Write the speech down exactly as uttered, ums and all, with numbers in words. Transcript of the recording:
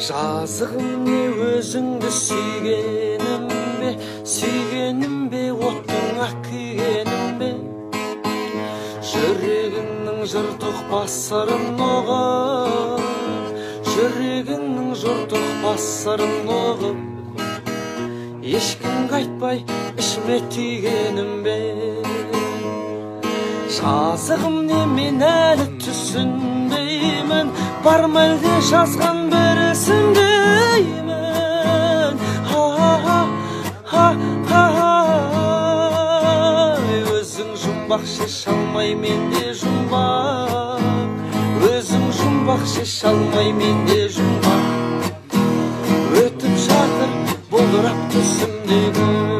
Жазығым не өзіңді сүйгенім бе, сүйгенім бе, оттың ақкүйгенім бе, жүрегіңнің жыртық басырын оғып, жүрегіңнің жыртық басырын оғып, ешкімге айтпай ішіме түйгенім бе. Жазығым не мен әлі түсінбеймін, бар ма әлде жазған бірісіндеймін. Өзің жұмбақ шеше алмай менде жұмбақ, өзің жұмбақ шеше алмай менде жұмбақ, өтіп жатыр бұлдырап түсімдегі